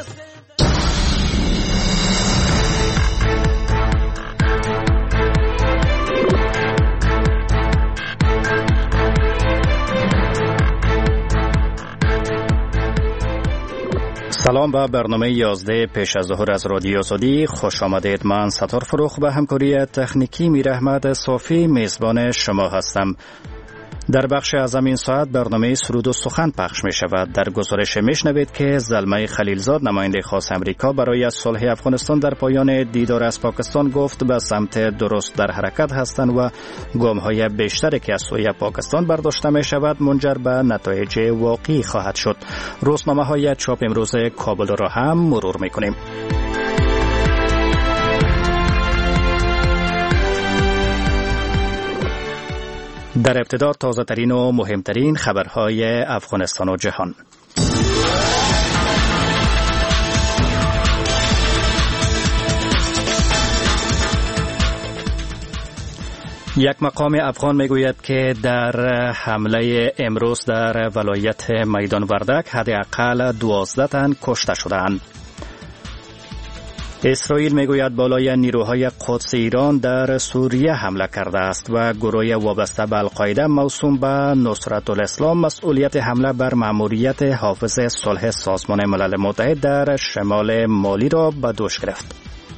سلام به برنامه 11 پیش از ظهر از رادیو آزادی خوش آمدید. من ستار فروخ به همکاری تکنیکی میر احمد صافی میزبان شما هستم. در بخش از این ساعت برنامه سرود و سخن پخش می شود. در گزارش می شنوید که زلمه خلیلزاد نماینده خاص امریکا برای صلح افغانستان در پایان دیدار از پاکستان گفت به سمت درست در حرکت هستند و گام های بیشتری که از سوی پاکستان برداشته می شود منجر به نتایج واقعی خواهد شد. روزنامه های چاپ امروز کابل را هم مرور می کنیم. در ابتدا تازه ترین و مهمترین خبرهای افغانستان و جهان. یک مقام افغان میگوید که در حمله امروز در ولایت میدان وردک حداقل 12 تن کشته شدند. اسرائیل میگوید بالای نیروهای قدس ایران در سوریه حمله کرده است و گروه وابسته به القاعده موسوم به نصرت الاسلام مسئولیت حمله بر مأموریت حافظ صلح سازمان ملل متحد در شمال مالی را به دوش گرفت.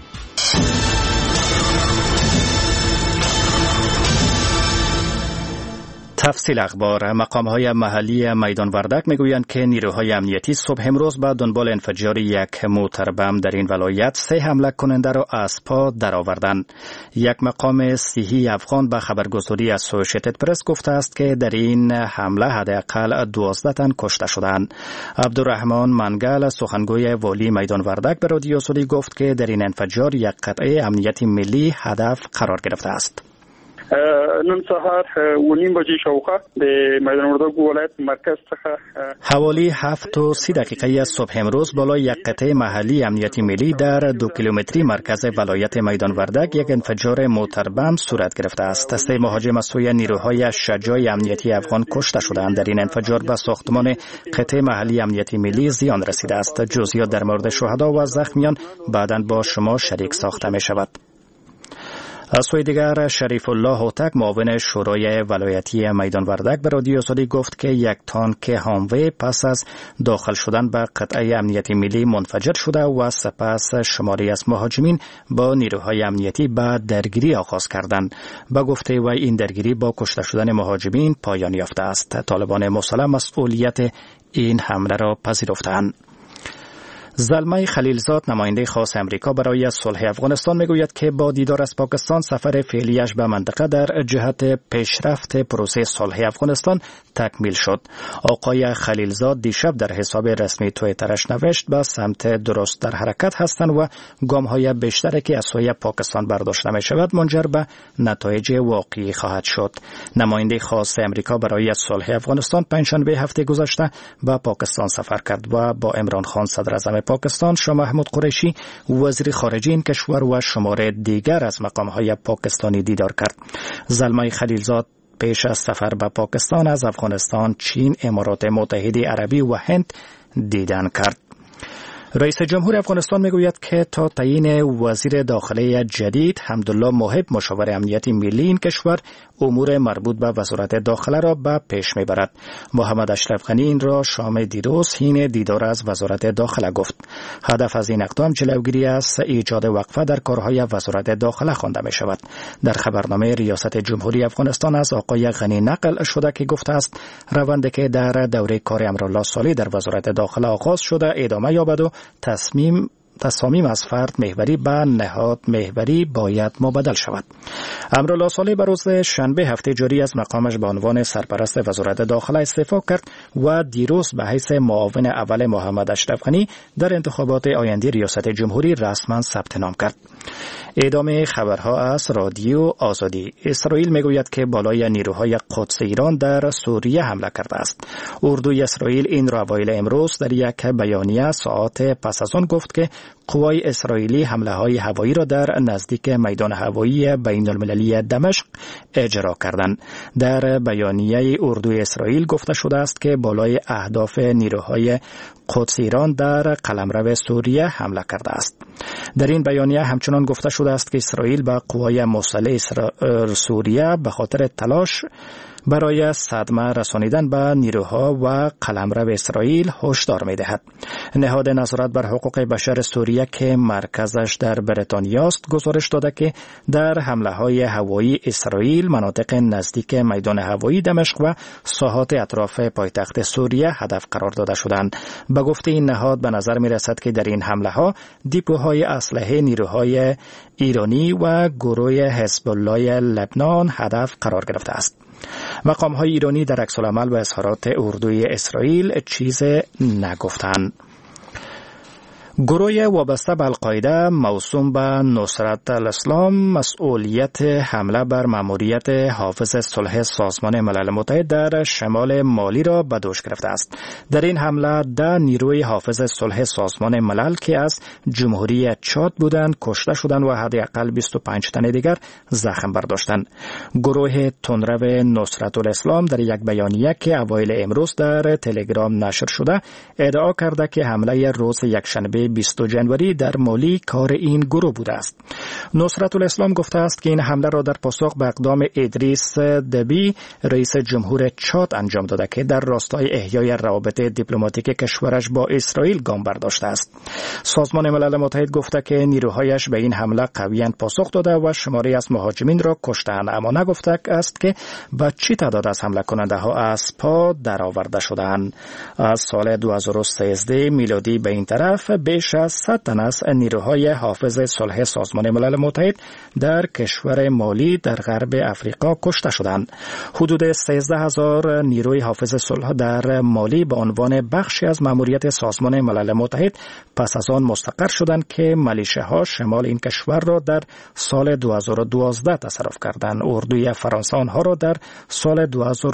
تفصیل اخبار. مقام‌های محلی میدان وردک میگویند که نیروهای امنیتی صبح امروز به دنبال انفجار یک موتر بم در این ولایت 3 حمله کننده را از پا درآوردند. یک مقام صحی افغان به خبرگزاری اسوشیتد پرس گفته است که در این حمله حداقل 12 تن کشته شدند. عبدالرحمن منگل سخنگوی والی میدان وردک به رادیو آزادی گفت که در این انفجار یک قطعه امنیتی ملی هدف قرار گرفته است. نن سهار 9:30 بجې شاوخوا د میدان وردک ولایت مرکز څخه حوالی 7:30 از صبح امروز بالای یک قطعه محلی امنیتی ملی در 2 کیلومتری مرکز ولایت میدان وردک یک انفجار موتر بم صورت گرفته است. 3 مهاجم از سوی نیروهای شجاع امنیتی افغان کشته شدند. در این انفجار به ساختمان قطعه محلی امنیتی ملی زیان رسیده است. جزئیات در مورد شهدا و زخمیان بعداً با شما شریک ساخته می شود. از سوی دیگر شریف الله هوتک معاون شورای ولایتی میدان وردک به رادیو آزادی گفت که یک تانک هاموی پس از داخل شدن به قطعه امنیتی ملی منفجر شده و سپس شماری از مهاجمین با نیروهای امنیتی به درگیری آغاز کردند. به گفته و این درگیری با کشته شدن مهاجمین پایان یافته است. طالبان مسلح مسئولیت این حمله را پذیرفتند. زلمه خلیلزاد نماینده خاص امریکا برای صلح افغانستان میگوید که با دیدار از پاکستان سفر فعلیش به منطقه در جهت پیشرفت پروسه صلح افغانستان تکمیل شد. آقای خلیلزاد دیشب در حساب رسمی توییترش نوشت به سمت درست در حرکت هستند و گام‌های بیشتری که از سوی پاکستان برداشته می شود منجر به نتایج واقعی خواهد شد. نماینده خاص امریکا برای صلح افغانستان پنجشنبه هفته گذشته به پاکستان سفر کرد و با عمران خان صدر اعظم پاکستان، شاه محمود قریشی وزیر خارجه این کشور و شمار دیگر از مقام‌های پاکستانی دیدار کرد. زلمه خلیلزاد پیش از سفر به پاکستان از افغانستان، چین، امارات متحده عربی و هند دیدن کرد. رئیس جمهور افغانستان میگوید که تا تعیین وزیر داخله جدید حمدالله محب مشاور امنیتی ملی این کشور امور مربوط به وزارت داخله را به پیش میبرد. محمد اشرف غنی این را شام دیروز حین دیدار از وزارت داخله گفت. هدف از این اقدام جلوگیری از ایجاد وقفه در کارهای وزارت داخله خوانده می شود. در خبرنامه ریاست جمهوری افغانستان از آقای غنی نقل شده که گفته است روندی که در دوره کار امرالله صالح در وزارت داخله آغاز شده ادامه یابد و تصامیم از فرد محوری به نهاد محوری باید مبادل شود. امرالله صالح به روز شنبه هفته جاری از مقامش به عنوان سرپرست وزارت داخله استعفا کرد و دیروز به حیث معاون اول محمد اشرف غنی در انتخابات آینده ریاست جمهوری رسما ثبت نام کرد. ادامه خبرها از رادیو آزادی. اسرائیل میگوید که بالای نیروهای قدس ایران در سوریه حمله کرده است. اردوی اسرائیل این را اوایل امروز در یک بیانیه ساعات پس از آن گفت که قوای اسرائیلی حمله‌های هوایی را در نزدیک میدان هوایی بین‌المللی دمشق اجرا کردند. در بیانیه اردوی اسرائیل گفته شده است که بالای اهداف نیروهای قدس ایران در قلمرو سوریه حمله کرده است. در این بیانیه همچنان گفته شده است که اسرائیل به قوای مسلح سوریه به خاطر تلاش برای صدمه رسانیدن به نیروها و قلمرو اسرائیل هشدار می‌دهد. نهاد نظارت بر حقوق بشر سوریه که مرکزش در بریتانیا است گزارش داده که در حمله‌های هوایی اسرائیل مناطق نزدیک میدان هوایی دمشق و ساحات اطراف پایتخت سوریه هدف قرار داده شدند. به گفته این نهاد به نظر می‌رسد که در این حمله‌ها دیپوهای اسلحه نیروهای ایرانی و گروه حزب الله لبنان هدف قرار گرفته است. مقام‌های ایرانی در عکس‌العمل به اظهارات اردوی اسرائیل چیز نگفتند. گروه وابسته به القاعده موسوم به نصرت الاسلام مسئولیت حمله بر ماموریت حافظ صلح سازمان ملل متحد در شمال مالی را به دوش گرفته است. در این حمله 10 نیروی حافظ صلح سازمان ملل که از جمهوری چاد بودند کشته شدند و حداقل 25 تن دیگر زخم برداشتند. گروه تندرو نصرت الاسلام در یک بیانیه که اوایل امروز در تلگرام نشر شده ادعا کرده که حمله روز یکشنبه 20 جنوری در مالی کار این گروه بوده است. نصرت الاسلام گفته است که این حمله را در پاسخ به اقدام ادریس دبی رئیس جمهور چاد انجام داده که در راستای احیای روابط دیپلماتیک کشورش با اسرائیل گام برداشته است. سازمان ملل متحد گفته که نیروهایش به این حمله قویاً پاسخ داده و شماری از مهاجمین را کشتند، اما نگفته است که با چه تعداد از حمله کننده ها از پا درآورده شدند. از سال 2013 میلادی به این طرف بیش از 100 تن از نیروهای حافظ صلح سازمان ملل متحد در کشور مالی در غرب افریقا کشته شدند. حدود 13,000 نیروی حافظ صلح در مالی به عنوان بخشی از ماموریت سازمان ملل متحد پس از آن مستقر شدند که ملیشه‌ها شمال این کشور را در سال 2012 تصرف کردند. اردوی فرانسه آنها را در سال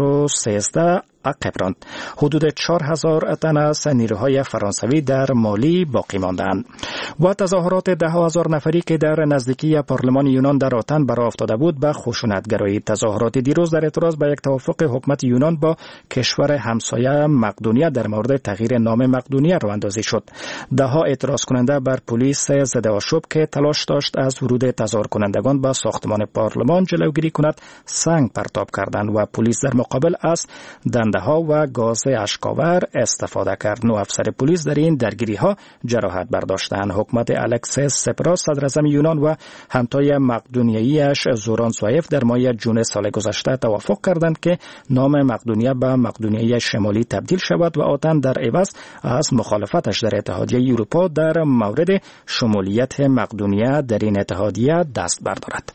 2013 عقب راند. حدود 4,000 تن از نیروهای فرانسوی در مالی باقی ماندند. و تظاهرات 10,000 نفری که در نزدیکی پارلمان یونان در آتن برآ افتاده بود به خشونتگرایی. تظاهرات دیروز در اعتراض به یک توافق حکومت یونان با کشور همسایه مقدونیه در مورد تغییر نام مقدونیه راه اندازی شد. دهها اعتراض کننده بر پلیس ضد آشوب که تلاش داشت از ورود تظاهر کنندگان به ساختمان پارلمان جلوگیری کند سنگ پرتاب کردند و پلیس در مقابل از دنده‌ها و گاز اشک‌آور استفاده کرد. 9 افسر پلیس در این درگیری‌ها جراحت برداشتند. حکومت الکسیس سپراس صدراعظم یونان و همتای مقدونیه‌ایش زوران زوایف در ماه جون سال گذشته توافق کردند که نام مقدونیه به مقدونیه شمالی تبدیل شود و آتن در عوض از مخالفتش در اتحادیه اروپا در مورد شمولیت مقدونیه در این اتحادیه دست بردارد.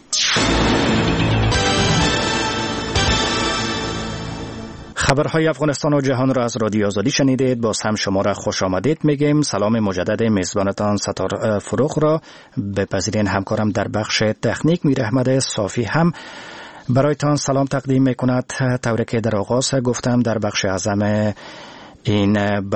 خبرهای افغانستان و جهان را از رادیو آزادی شنیدید. باز هم شما را خوش آمدید میگیم. سلام مجدد میزبانتان ستار فروغ را بپذیرین. همکارم در بخش تکنیک میر احمد صافی هم برایتان سلام تقدیم میکند. طوری که در آغاز گفتم در بخش اعظم این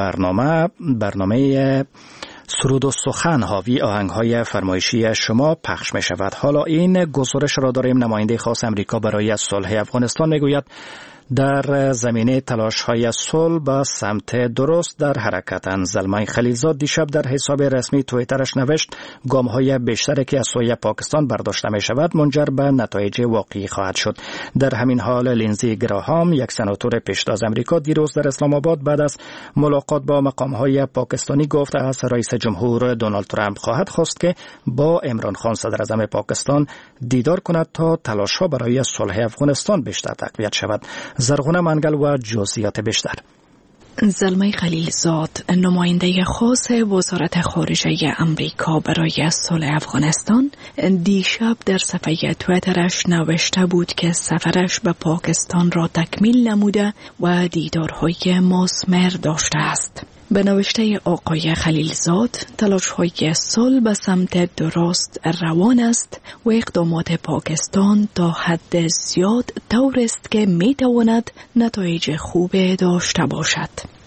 برنامه سرود و سخن حاوی آهنگ‌های فرمایشی شما پخش می‌شود. حالا این گزارش را داریم. نماینده خاص امریکا برای صلح افغانستان میگوید در زمینه تلاش‌های صلح به سمت درست در حرکتند. زلمه خلیلزاد دیشب در حساب رسمی توییترش نوشت گام‌های بیشتری که از سوی پاکستان برداشته می‌شود منجر به نتایج واقعی خواهد شد. در همین حال لینزی گراهام یک سناتور پیشتاز امریکا دیروز در اسلام آباد بعد از ملاقات با مقام‌های پاکستانی گفت از رئیس جمهور دونالد ترامپ خواهد خواست که با عمران خان صدراعظم پاکستان دیدار کند تا تلاش‌ها برای صلح افغانستان بیشتر تقویت شود. زرغونه منگل و جزئیات بیشتر. زلمه خلیلزاد نماینده خاص وزارت خارجه امریکا برای صلح افغانستان دیشب در صفحه توییترش نوشته بود که سفرش به پاکستان را تکمیل نموده و دیدارهای مثمر داشته است. به نوشته آقای خلیلزاد تلاش‌های صلح به سمت درست روان است و اقدامات پاکستان تا حد زیاد طور است که می‌تواند نتایج خوب داشته باشد.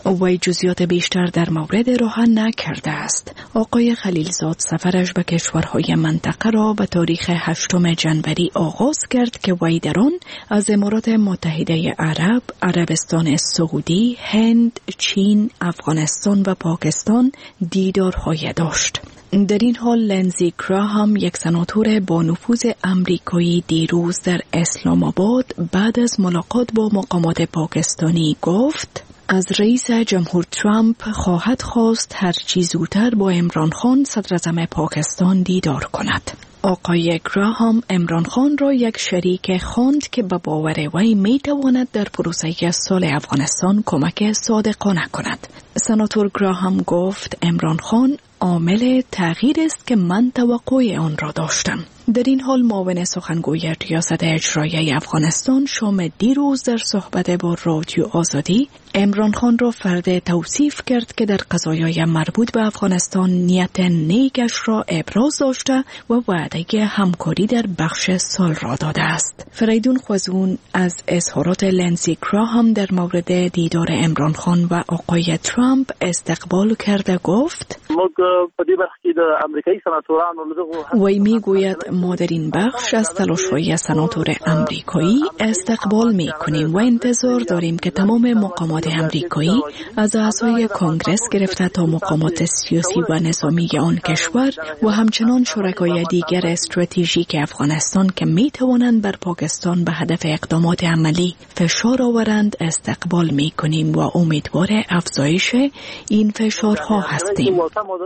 وی جزئیات بیشتر در مورد روحان نکرده است. آقای خلیلزاد سفرش به کشورهای منطقه را به تاریخ 8 جنوری آغاز کرد که وی در آن از امارات متحده عرب، عربستان سعودی، هند، چین، افغانستان و پاکستان دیدارهای داشت. در این حال لنزی گراهام، یک سناتور با نفوذ امریکایی، دیروز در اسلام آباد بعد از ملاقات با مقامات پاکستانی گفت از رئیس جمهور ترامپ خواهد خواست هرچی زودتر با عمران خان صدر اعظم پاکستان دیدار کند. آقای گراهام عمران خان را یک شریک خواند که به باور وی می تواند در پروسه صلح افغانستان کمک صادقانه کند. سناتور گراهام گفت عمران خان عامل تغییر است که من توقع آن را داشتم. در این حال معاون سخنگوی ریاست اجرایی افغانستان شام دیروز در صحبت با رادیو آزادی عمران خان را فرد توصیف کرد که در قضایای مربوط به افغانستان نیت نیکش را ابراز داشته و وعده همکاری در بخش صلح را داده است. فریدون خوزون از اظهارات لنزی گراهام در مورد دیدار عمران خان و آقای ترامپ استقبال کرده گفت وی میگوید ما در این بخش از تلاش‌های سناتور امریکایی استقبال می‌کنیم و انتظار داریم که تمام مقامات امریکایی از اعضای کنگرس گرفته تا مقامات سیاسی و نظامی آن کشور و همچنان شرکای دیگر استراتژیک افغانستان که می‌توانند بر پاکستان به هدف اقدامات عملی فشار آورند استقبال می‌کنیم و امیدوار افزایش این فشارها هستیم.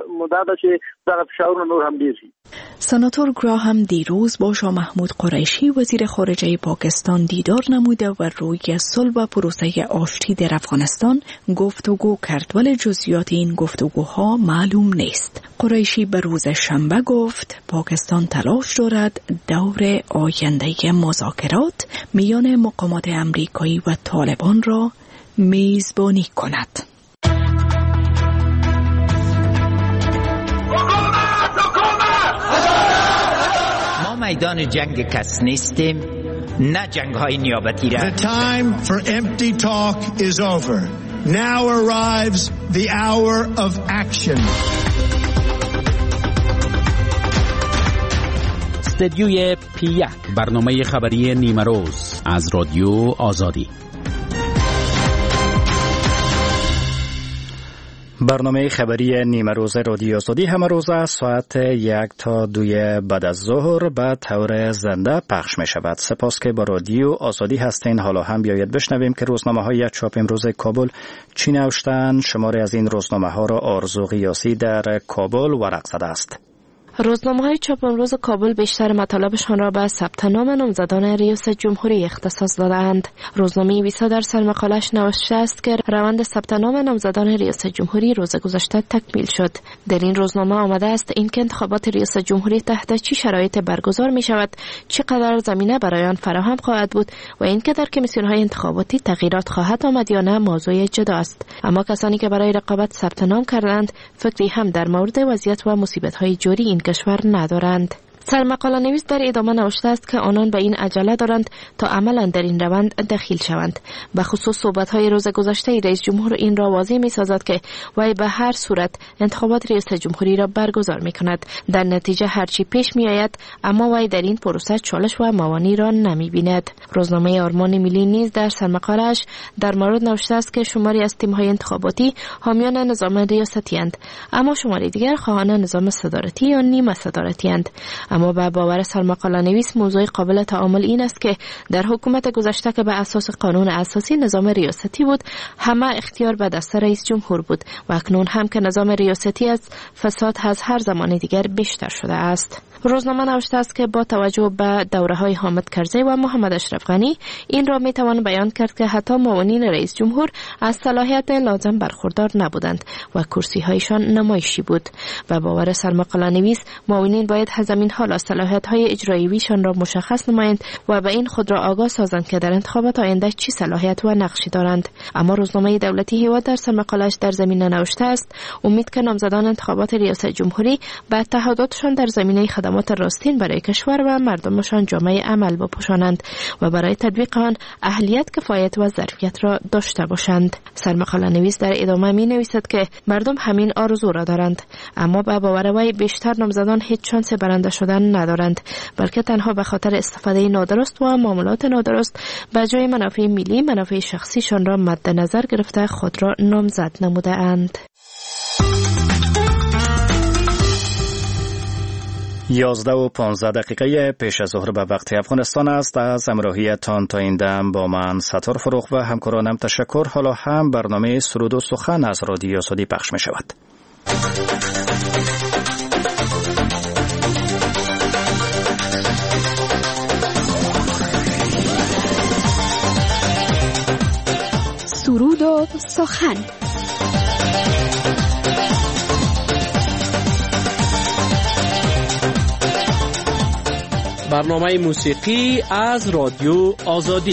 سناتور گراهام دیروز با شاه محمود قریشی وزیر خارجه پاکستان دیدار نموده و روی صلح و پروسه آشتی در افغانستان گفتگو کرد، ولی جزئیات این گفتگوها معلوم نیست. قریشی به روز شنبه گفت پاکستان تلاش دارد دور آینده مذاکرات میان مقامات امریکایی و طالبان را میزبانی کند. میدان جنگ کس نیستیم، نه جنگ های نیابتی را. The time for empty talk is over. Now arrives the hour of action. استدیوی پی1 برنامه خبری نیمه روز از رادیو آزادی. برنامه خبری نیمه روز رادیو آزادی همه روز ساعت 1 تا 2 بعد از ظهر به طور زنده پخش می شود. سپاس که با رادیو آزادی هستین. حالا هم بیایید بشنویم که روزنامه های چاپ امروز کابل چی نوشتند. شماری از این روزنامه ها را آرزو قیاسی در کابل ورق زده است. روزنامه‌های چاپ امروز کابل بیشتر مطالبشان را به ثبت نام نامزدان ریاست جمهوری اختصاص دادند. روزنامه ویسا در سرمقاله‌اش نوشته است که روند ثبت نام نامزدان ریاست جمهوری روز گذشته تکمیل شد. در این روزنامه آمده است اینکه انتخابات ریاست جمهوری تحت چه شرایطی برگزار می شود، چقدر زمینه برای آن فراهم خواهد بود و اینکه در کمیسیون‌های انتخاباتی تغییرات خواهد آمد یا نه موضوع جدا است. اما کسانی که برای رقابت ثبت نام کردند فکری هم در مورد وضعیت و مصیبت‌های جاری این کشور ندارند. سرمقاله نویس در ادامه نوشته است که آنان به این عجله دارند تا عملا در این روند دخیل شوند. به خصوص صحبت‌های روز گذشته رئیس جمهور این را واضح می‌سازد که وی به هر صورت انتخابات ریاست جمهوری را برگزار می‌کند. در نتیجه هرچی پیش می‌آید اما وی در این پروسه چالش و موانع را نمی‌بیند. روزنامه آرمان ملی نیز در سرمقاله‌اش در مورد نوشته است که شماری از تیم‌های انتخاباتی حامیان نظام ریاستی اند اما شماری دیگر خواهان نظام صدارتی یا نیمه صدارتی اند. اما به باور سرمقاله نویس موضوع قابل تأمل این است که در حکومت گذشته که به اساس قانون اساسی نظام ریاستی بود همه اختیار به دست رئیس جمهور بود و اکنون هم که نظام ریاستی از فساد از هر زمان دیگر بیشتر شده است. روزنامه نوشته است که با توجه به دوره‌های حامد کرزی و محمد اشرف غنی این را میتوان بیان کرد که حتی معاونین رئیس جمهور از صلاحیت لازم برخوردار نبودند و کرسی‌هایشان نمایشی بود. و باور سرمقاله نویس معاونین باید از زمین‌های حالا صلاحیت‌های اجرایی‌شان را مشخص نمایند و به این خود را آگاه سازند که در انتخابات آینده چی صلاحیت و نقشی دارند. اما روزنامه دولتی هیواد در سرمقاله‌اش در زمینه نوشته است امید که نامزدان انتخابات ریاست جمهوری به تعهداتشان در زمینه خدمات راستین برای کشور و مردمشان جامعه عمل بپوشانند و برای تطبیق آن اهلیت، کفایت و ظرفیت را داشته باشند. سرمقاله نویس در ادامه می نویسد که مردم همین آرزو را دارند، اما به باور وی بیشتر نامزدان هیچ شانس برنده شدن ندارند، بلکه تنها به خاطر استفاده نادرست و معاملات نادرست به جای منافع ملی، منافع شخصیشان را مد نظر گرفته خود را نامزد نموده اند. 11:15 پیش از ظهر به وقت افغانستان است. از همراهیتان تا این دم با من ستار فروغ و همکارانم تشکر. حالا هم برنامه سرود و سخن از رادیو آزادی پخش می شود. سرود و سخن. برنامه موسیقی از رادیو آزادی.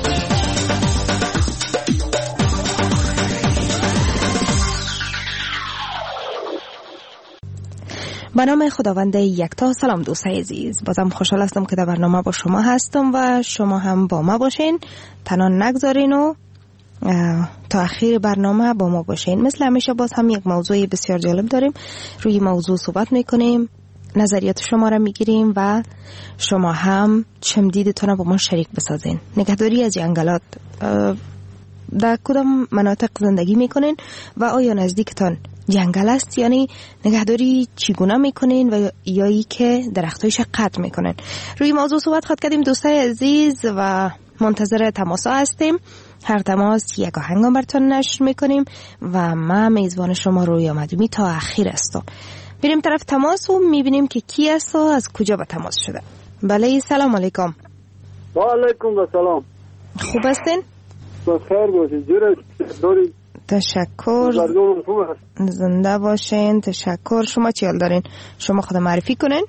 به نام خداوند یکتا. سلام دوستای عزیز، بازم خوشحال هستم که در برنامه با شما هستم و شما هم با ما باشین، تنان نگذارین و تا اخیر برنامه با ما باشین. مثل همیشه باز هم یک موضوع بسیار جالب داریم، روی موضوع صحبت میکنیم، نظریات شما را میگیریم و شما هم چمدیدتون را با ما شریک بسازین. نگهداری از جنگلات، در کدام مناطق زندگی میکنین و آیا نزدیکتان جنگل است؟ یعنی نگهداری چگونه میکنین و یا ای که درختایش قطع میکنین؟ روی موضوع صحبت خواهد کردیم دوستای عزیز و منتظر تماس هستیم. هر تماس یک آهنگ براتون نشر میکنیم و ما میزبان شما روی آمدومی تا اخیر هستم. بریم طرف تماس و میبینیم که کی است و از کجا به تماس شده. بله، سلام علیکم. و علیکم السلام. خوب هستین؟ بخیر باشید. دارید؟ تشکر. زنده باشین. تشکر. شما چی حال دارین؟ شما خود معرفی کنین.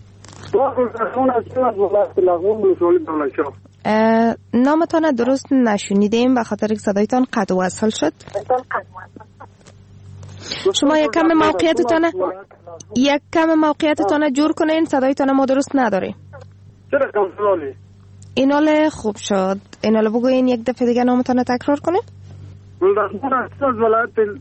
نامتان درست نشنیدیم به خاطر صدایتان قطع و وصل شد. شما یک کم موقعیتتان جور کنین، صدایتان ما درست نداریم. چرا کنترلی؟ اینال خوب شد. اینال بگوین یک دفعه دیگه نامتان تکرار کنین. گلرحمان است از ولایت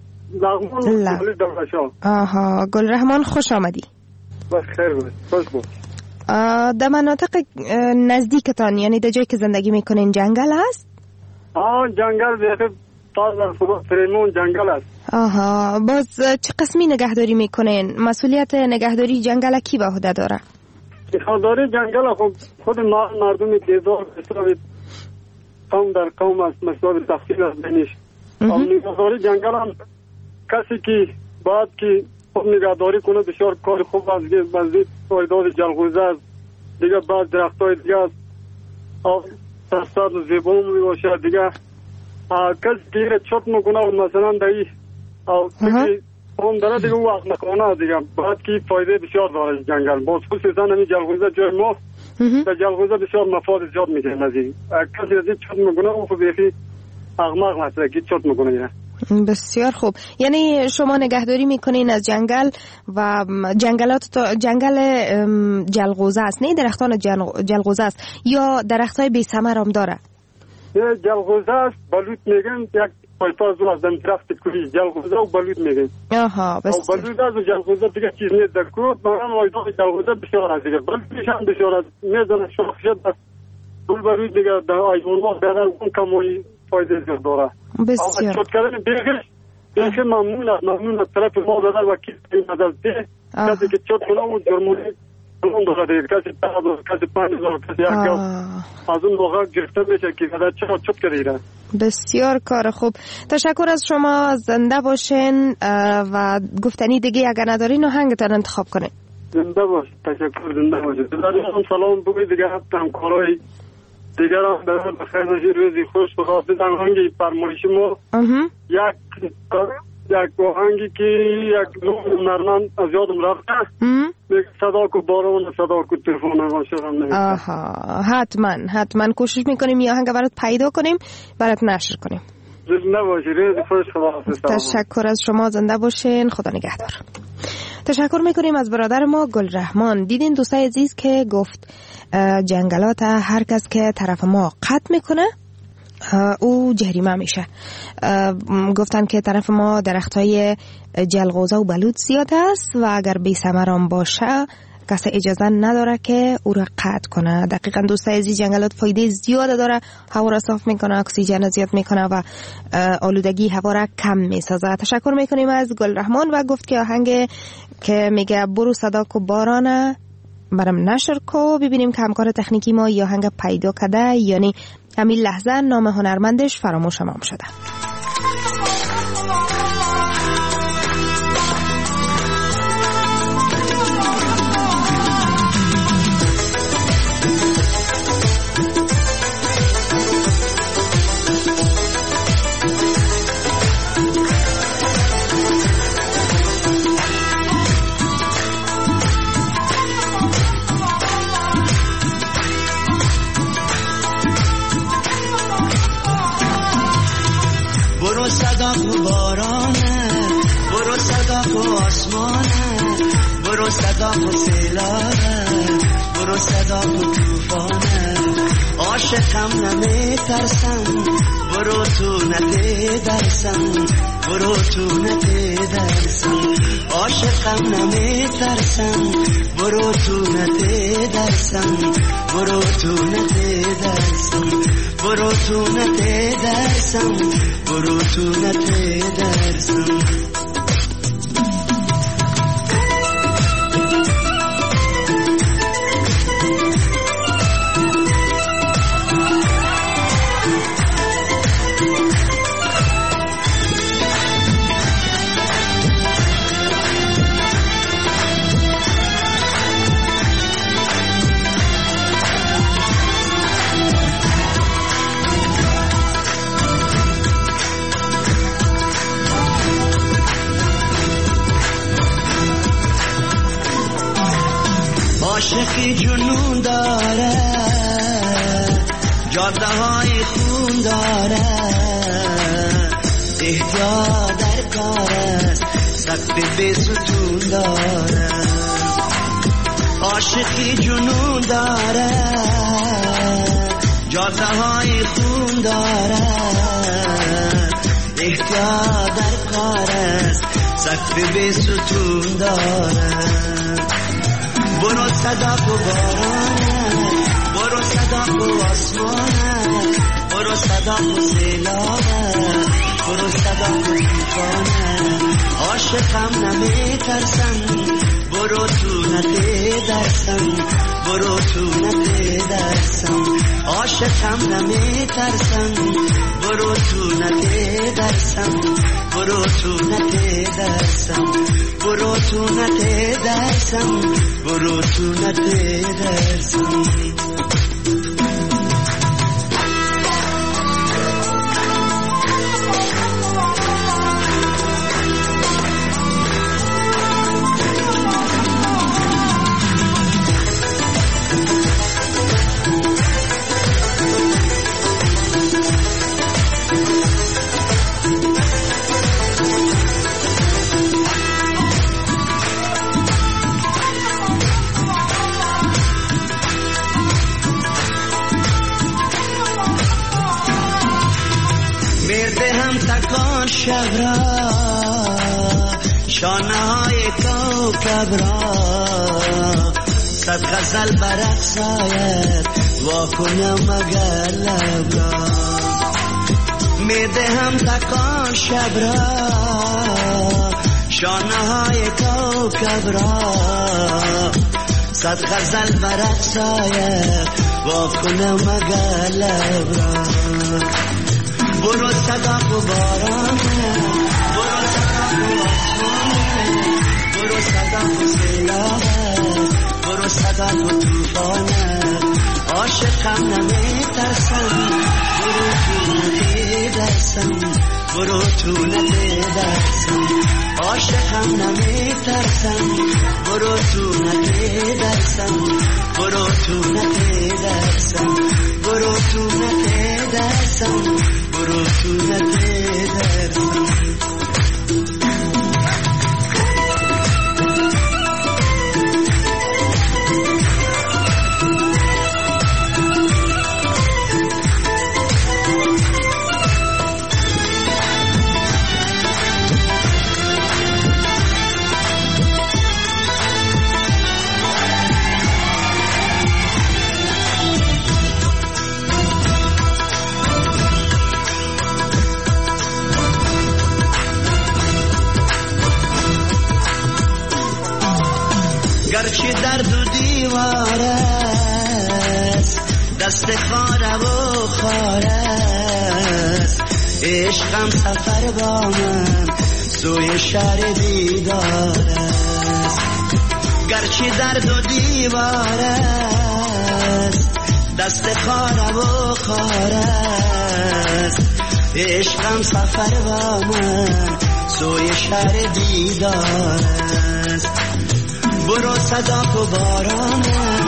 لغمان. آها، گلرحمان خوش آمدی. بخیر بود. خوش بود. در مناطق نزدیکتان یعنی در جایی که زندگی میکنین جنگل هست؟ جنگل دیگه فریمون جنگل است. آها، باز چه قسمی نگهداری میکنین؟ مسئولیت نگهداری جنگل کی به عهده داره؟ نگهداری جنگل خود مردم دیدار حساب قوم در قوم است، مسئله تفصیل است بینش. نگهداری جنگل هم کسی که باید که خود نگهداری کنه بسیار کار خوب است. بازدید پایدار جلغوزه است، دیگه بعد درختای دیگه است، تصاد و زیبا می باشد. دیگه کسی که چوت میکنه مثلا دایی اون داره دیگه وقت نکنه دیگه بعد که فایده بسیار داره جنگل. باز خصوصا همین جلغوزه جای ما در جلغوزه بسیار مفاد زیاد میکنه. از این کسی از این چوت میکنه اون خود بیخی اغمق مثلا که چوت میکنه. بسیار خوب. یعنی شما نگهداری میکنین از جنگل و جنگل جلغوزه است، نه درختان جلغوزه است یا درختای بی ثمر هم داره؟ جلغوزه است، بلوط میگن. یک پایتاز از درخت کوری جلغوزه و بلوط میگن. آها، بس بلوط است و جلغوزه دیگه چیز نیست. در کوه مردم وایدای جلغوزه بسیار است دیگه. بلوطش هم بسیار است. میزنه شاخ شد گل بلوط دیگه در ایوان در اون کموی فایده زیاد داره. بسیار. شد کردن بیخی ممنون است طرف ما دادن وکیل این مدل ده کسی که چود کنه و درمونی کنون داره دیگه. کسی 10,000 کسی 5,000 کسی 1,000 از اون موقع گرفته میشه که چرا چود کردیده. بسیار کار خوب. تشکر از شما. زنده باشین و گفتنی دیگه اگر ندارین آهنگتان انتخاب کنین. زنده باش. تشکر. زنده باشید. سلام بگوی دیگه همکارای دیگر هم در بخیر باشید. روزی خوش بخواه. آهنگی فرمایشی ما یک آهنگی که یک نرمان از یادم رفته صدا کو باران صدا کو طوفان عاشقم نمیشه. آها حتما کوشش میکنیم یه آهنگ برات پیدا کنیم برات نشر کنیم. تشکر از شما، زنده باشین، خدا نگهدار. تشکر میکنیم از برادر ما گلرحمان. دیدین دوستای عزیز که گفت جنگلات هر کس که طرف ما قطع میکنه او جریمه میشه. گفتن که طرف ما درختای جلغوزه و بلوط زیاد است و اگر بی ثمران باشه کسی اجازه نداره که او را قطع کنه. دقیقاً دوستای عزیز جنگلات فایده زیاد داره، هوا را صاف میکنه، اکسیژن زیاد میکنه و آلودگی هوا را کم میسازه. تشکر میکنیم از گلرحمان و گفت که آهنگ که میگه برو صدا کو بارانه برام نشر کو. ببینیم که همکار تکنیکی ما یا آهنگ پیدا کرده، یعنی همین لحظه نام هنرمندش فراموش امام شده. صدا کو بارانه، برو صدا کو آسمانه، برو صدا کو سیلابه، برو صدا کو طوفانه. عاشقم نمیترسم، برو تو نترسم، برو تو نترسم. عاشقم نمیترسم، برو تو نترسم، برو تو نترسم، برو تو نترسم، برو تو نترسم. عاشقی جنون داره، جاده های خون داره، احتیاط در کار است، سقف بی ستون داره. عاشقی جنون داره، جاده های خون داره، احتیاط در کار است، سقف بی ستون داره. برو صدا کو بارانه، برو صدا کو آسمانه، برو صدا کو سیلابه، برو صدا کو طوفانه. عاشقم نمیترسم، برو تو نترسم، برو تو نترسم. عاشقم نمیترسم، برو تو نترسم، برو تو نترسم، برو تو نترسم، برو تو نترسم. شب را شانه های کوکب را صد غزل برقص آید واکنم مگر لب را. میدهم تکان شب را شانه های کوکب را صد غزل برقص آید واکنم مگر لب را. برو صدا کو بارانه، برو صدا کو آسمانه، برو صدا کو سیلابه، برو صدا کو طوفانه. عاشقم نمیترسم، برو تو نترسم، برو تو نترسم. عاشقم نمیترسم برو تو نترسم برو تو نترسم برو تو نترسم برو تو نترسم گرچه درد و دیوار است دست خاره و خار است عشقم سفر با من سوی شهر دیدار است گرچه درد و دیوار است دست خاره و خار است عشقم سفر با من سوی شهر دیدار است برو صداق و بارانه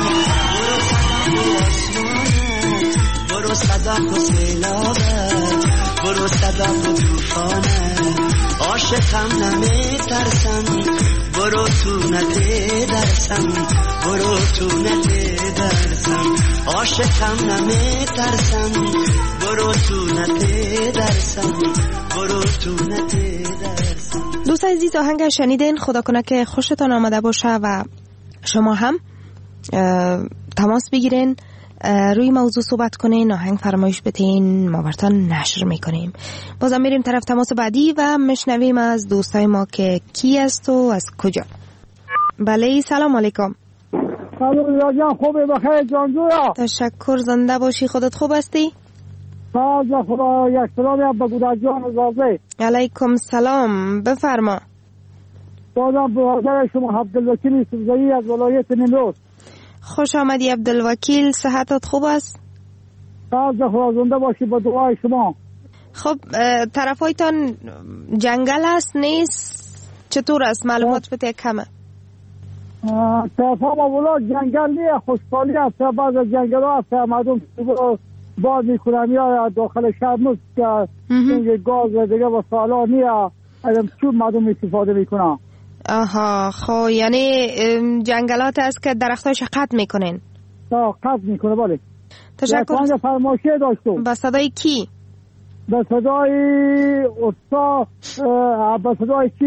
برو صداق و سیلابه برو صداق و توفانه عاشقم نمیترسم برو تو نترسم برو تو نترسم عاشقم نمیترسم برو تو نترسم برو تو نترسم. دوست عزیز آهنگ شنیدین، خدا کنه که خوشتان آمده باشه و شما هم تماس بگیرین روی موضوع صحبت کنین، آهنگ فرمایش بتین، ما براتون نشر میکنیم. بازم میریم طرف تماس بعدی و میشنویم از دوستای ما که کی است و از کجا. بله سلام علیکم. سلام جان، خوبه بخیر جان جویا؟ تشکر، زنده باشی. خودت خوب هستی؟ سلام خدا، یک سلامی به گودر جان زازه. علیکم سلام، بفرما. بازم برادر شما عبدالوکیل یوسفزایی از ولایت نیمروز. خوش آمدی عبدالوکیل، صحتت خوب است؟ سلام خدا، زنده باشی با دعای شما. خب طرفایتان جنگل است نیست؟ چطور است؟ معلومات بده کمه. طرف ما ولا جنگل نیست، خوشحالی است. بعض از جنگل ها است مردم باز میکنم یا داخل شهر نیست که این گاز دیگه و سالا نیست، ادم چون مردم استفاده میکنن. آها، خب یعنی جنگلات است که درختاش قطع میکنن؟ قطع میکنه. بله. تشکر. یک فرمایشی داشتم. با صدای کی؟ با صدای استاد، با صدای کی؟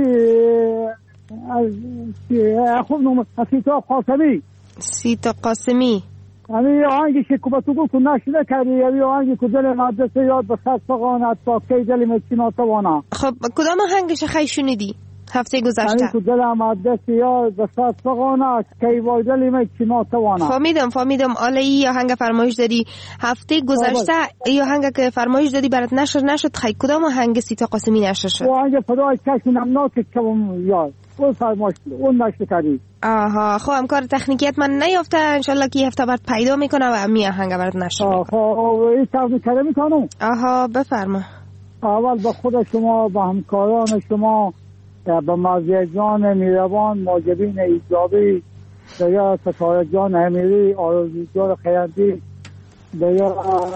خوب نوم سیتا قاسمی. سیتا قاسمی. یعنی آهنگی که تو گفت نشده کردی، یعنی آهنگی که دل مدرسه یاد به خط فقانت تا کی دل مچینا توانا. خب کدام آهنگش خیلی شنیدی هفته گذشته؟ یعنی که دل مدرسه یاد به خط فقانت کی وای دل مچینا توانا. فهمیدم. حالا این آهنگ فرمایش دادی هفته گذشته، این آهنگ که فرمایش دادی برات نشر نشد. خیلی کدام آهنگ سیتا قاسمی نشر شد؟ آهنگ فدای چشم نمناک که یاد اون فرمایش اون نشر کردی. آها، خب همکار تکنیکیت من نیافته، انشالله که هفته بعد پیدا میکنه و می آهنگ برات نشر میکنه. خب این تقدیم کرده میکنم. آها، بفرما. اول به خود شما، به همکاران شما، به مرزی جان میروان، ماجبین ایجابی، دیگه ستاره جان امیری، آرزو جان خیندی، دیگه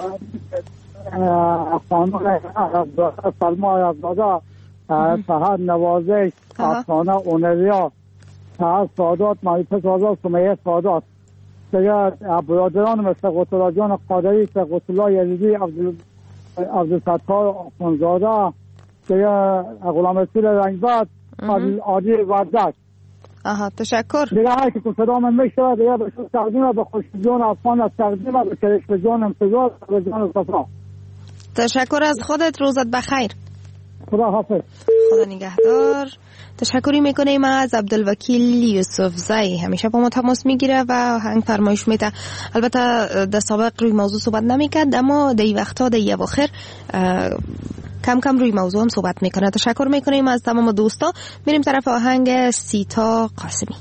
خانم سلما عربزاده، فهد نوازش، افسانه اونریا، فهد سادات، معیفه سادات، سمیه سادات، دیگه برادران مثل قطلا جان قادری، قطلا یزیدی، عبدالستار آخونزاده، دیگه غلام رسول رنگباد، عادی وردک. آها، تشکر. دیگه هر که صدا من میشنوه دیگه به شما تقدیم، به خوش جان افغان از تقدیم، به چشم جان امتزاز، به جان صفا. تشکر از خودت، روزت بخیر. خدا حافظ. خدا نگهدار. تشکری میکنیم از عبدالوکیل یوسفزایی، همیشه با ما تماس میگیره و آهنگ فرمایش میده. البته در سابق روی موضوع صحبت نمیکرد، اما در این وقتا در اواخر کم کم روی موضوع هم صحبت میکنه. تشکر میکنیم از تمام دوستا. میریم طرف آهنگ سیتا قاسمی.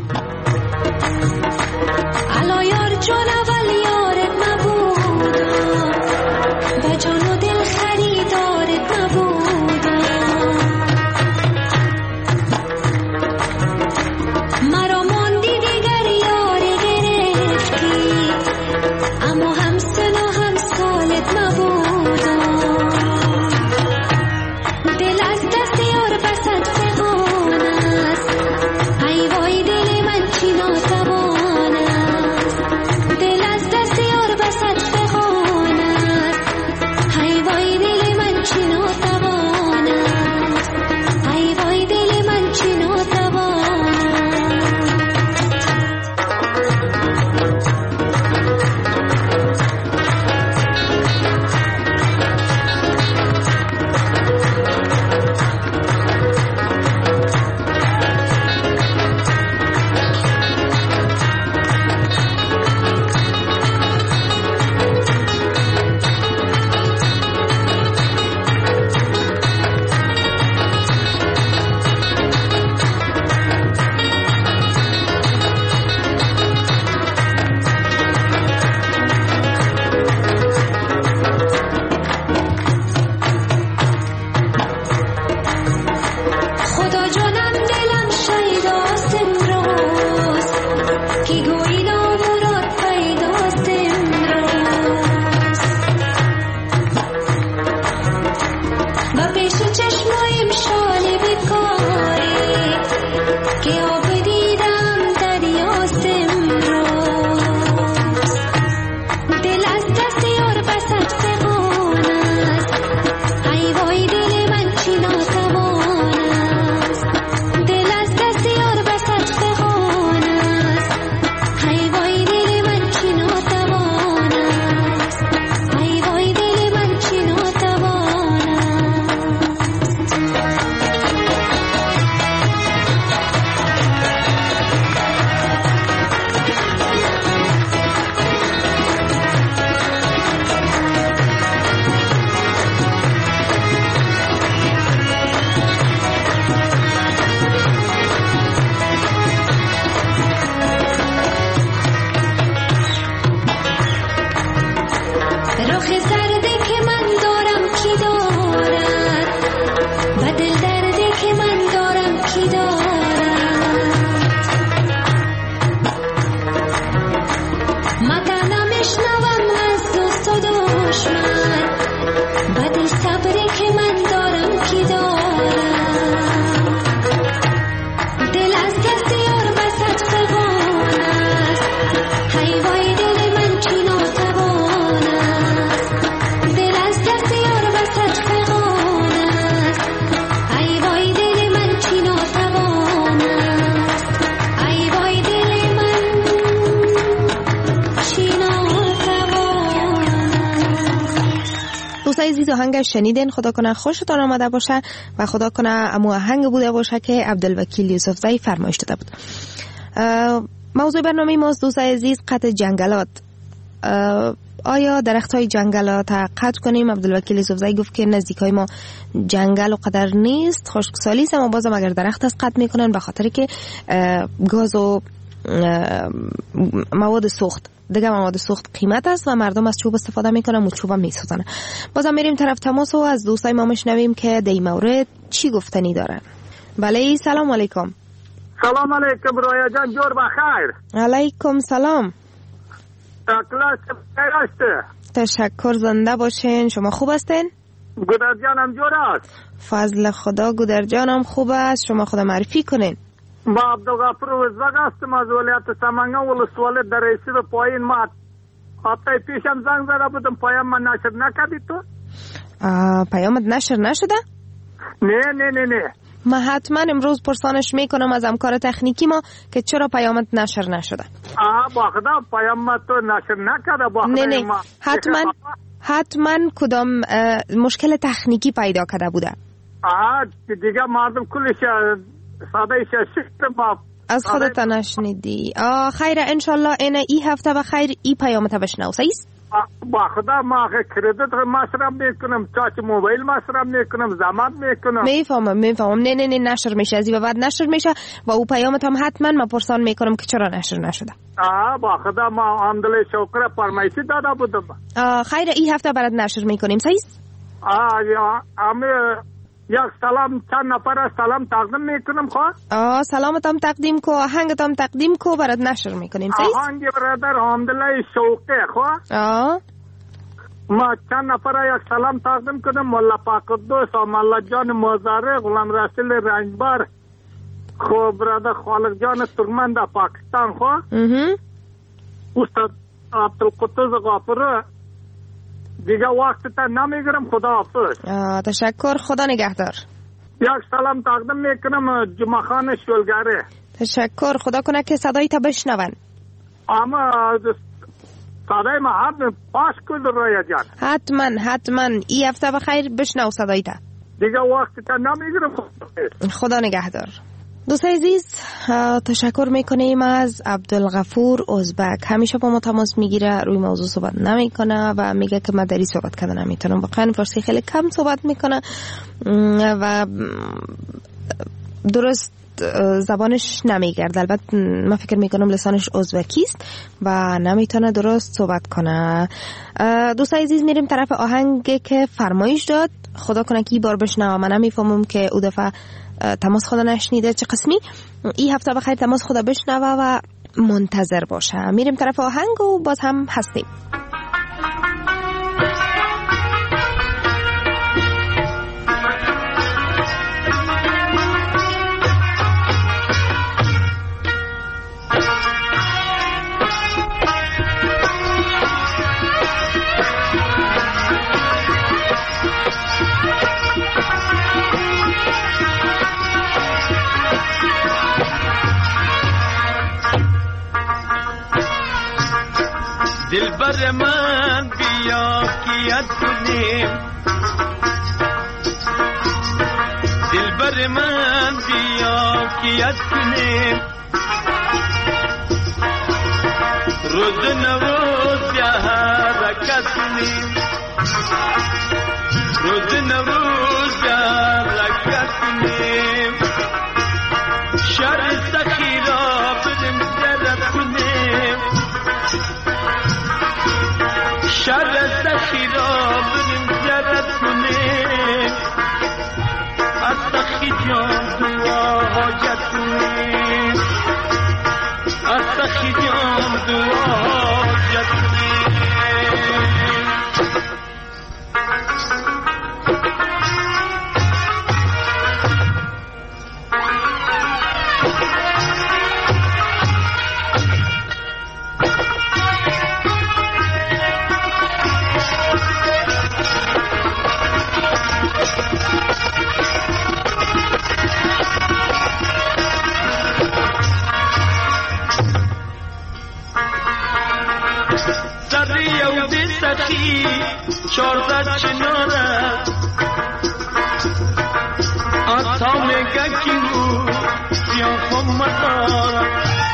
علا یار جان اول یارت نبودم و جان و دل خریدارت نبودم، عزیز آهنگش شنیدین، خدا کنه خوشتان آمده باشه و خدا کنه امو آهنگ بوده باشه که عبدالوکیل یوسفزئی فرمایش داده بود. موضوع برنامه ماست دوستای عزیز قطع جنگلات. آیا درختای جنگلات قطع کنیم؟ عبدالوکیل یوسفزئی گفت که نزدیکای ما جنگل و قدر نیست، خشکسالی است، اما بازم اگر درخت از قطع میکنن به خاطر که گاز و مواد سوخت، دیگه مواد سوخت قیمت است و مردم از چوب استفاده میکنن و چوب میسوزن. بازم میریم طرف تماس و از دوستای ما میشنویم که در این مورد چی گفتنی دارن. بله سلام علیکم. سلام علیکم رویا جان، جور بخیر. علیکم سلام. کلاس خیرسته. تشکر، زنده باشین. شما خوب هستین؟ گودر جانم جور است. فضل خدا، گودر جانم خوب است. شما خدا معرفی کنین. با عبدالغفور وزبگ هستم از ولایت سمنگان ولسوالی در رسید پایین. ما هفته پیشم زنگ زده بودم، پیام من نشر نکردی تو؟ پیامت نشر نشده؟ نه ما حتما امروز پرسانش میکنم از همکار تکنیکی ما که چرا پیامت نشر نشده. با خدا پیامت تو نشر نکرده. با خدا نه حتما کدام مشکل تکنیکی پیدا کرده بوده. دیگه مردم کلش ساده شد با از خودت نشنیدی. خیر انشالله ای هفته بخیر ای پیامت بشنو. سیست با خدا ما کردیت مصرف میکنم، چاچ موبایل مصرف میکنم، زمان میکنم. میفهمم. نه نشر میشه، از این بعد نشر میشه و او پیامت هم حتما ما پرسان میکنم که چرا نشر نشده. با خدا ما حمدالله شکر فرمایشی داده بودم. خیر ای هفته برات نشر میکنیم. سیست یک سلام چند نفر سلام تقدیم میکنم. سلامتم تقدیم کو، آهنگتم تقدیم کو، برات نشر میکنیم. سیست آهنگ برادر حمدالله شوقه. ما چند نفر یک سلام تقدیم کنم. مولا پاکدوس و مولا جان موزاره، غلام رسول رنجبر، برادر خالق جان ترکمن در پاکستان، استاد عبدالقدوس غافور. دیگه وقت تا نمیگیرم. خدا حافظ. تشکر، خدا نگهدار. یک سلام تقدیم میکنم جمعه خان شولگره. تشکر، خدا کنه که صدای تا بشنون. اما صدای ما حد پاس کن رویا جان. حتما ای هفته بخیر بشنو صدای تا. دیگه وقت تا نمیگیرم. خدا نگهدار. دوستای عزیز تشکر میکنیم از عبدالغفور ازبک. همیشه با ما تماس میگیره، روی موضوع صحبت نمیکنه و میگه که مداری صحبت کردن نمیتونم. واقعا فارسی خیلی کم صحبت میکنه و درست زبانش نمیگرد. البته من فکر میکنم لسانش ازبکیست و نمیتونه درست صحبت کنه. دوستای عزیز میریم طرف آهنگ که فرمایش داد. خدا کنه که این بار بشنوم. من نمیفهمم که او دفعه تماس خدا نشنیده چه قسمی. این هفته بخیر تماس خدا بشنوه و منتظر باشه. میریم طرف آهنگ و باز هم هستیم. دلبر من بیا کیت کنیم، دلبر من بیا کیت کنیم، روز نوروز بیا حرکت کنیم، روز نوروز بیا حرکت کنیم، شهر سخی را بریم زیارت کنیم، شهر سخی را بریم زیارت کنیم، از سخی جان دعا حاجت کنیم، از سخی جان دعا حاجت کنیم. 14 چناره آتا میگه کی او یا خم مداره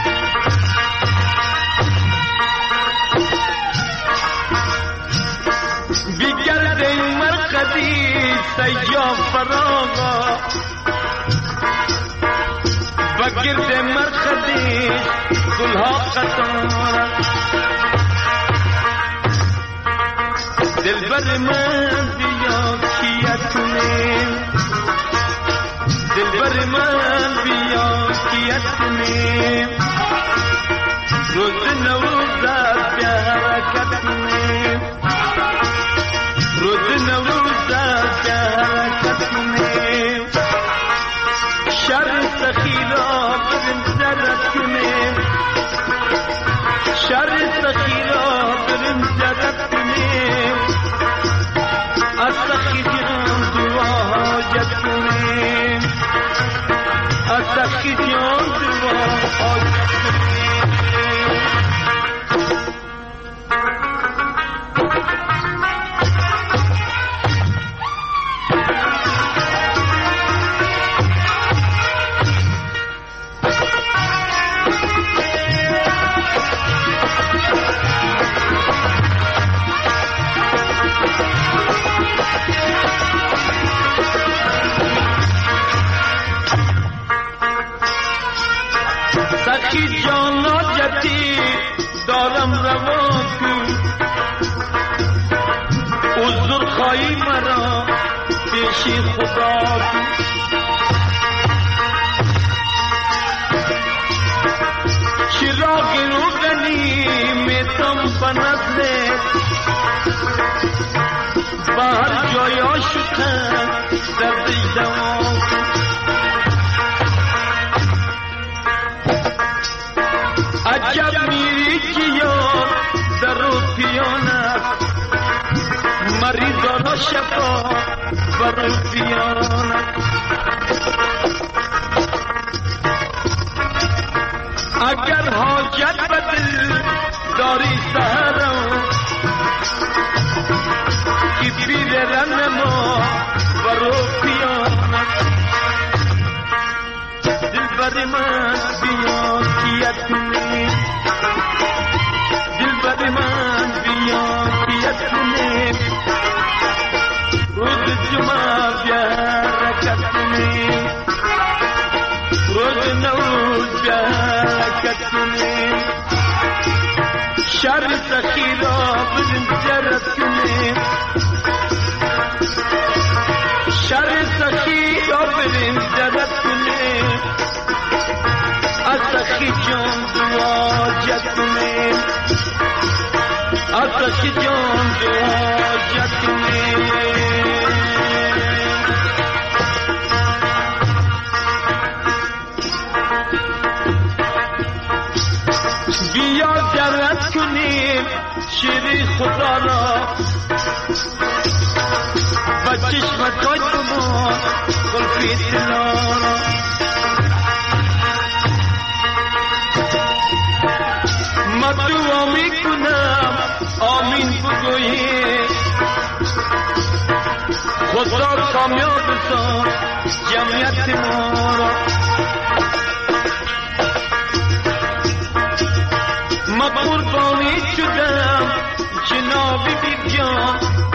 بیگرد این مرقدی سیاه فراغا بگرد مرقدی گلها قطاره دلبر من بیا کیتونه دلبر من بیا کیتونه روز نوروز بیا حرکت کنه روز نوروز بیا حرکت کنه شر سخیرا برم زرد کنه شر سخیرا برم زرد کنه از سخی جان دعا حاجت کنه از سخی جان دعا حاجت کنه سخی جان حاجتی دارم روا کن عذر خواهی مرا پیش خدا کن چراغ روغنی میتم بنظرت بهر جای آشکن دردش دوا کن عجب میری کیا در رو پیانت مریضان شفا بر پیانت اگر حاجت بدل داری سهرم کی پیر رن ما بر پیانت دلبر من بیا کیتونه دلبر من بیا کیتونه روز جمعه بیا حرکت کنه روز نوروز بیا حرکت کنه شر سخیرا برم زرد کنه شر سخیرا برم زرد کنه از سخی جان دعا حاجت کنه از سخی جان دعا حاجت کنه بیا زرد کنیم شیر خدا را با چشمت های ما قلفی طلا را من دعا میکنم آمین بگویی خدا کامیاب ساز جمعیت ما را من قربانی شدم جناب بی جان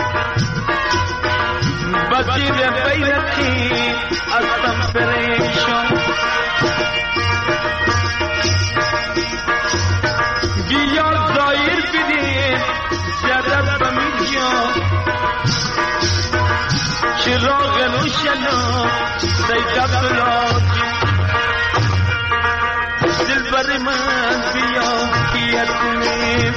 بزیر بیرتی هستم پریشان بیا زایر بدین جرد بمی جان چراغ روشنا سید عبدالله دلبر من بیا کیتونه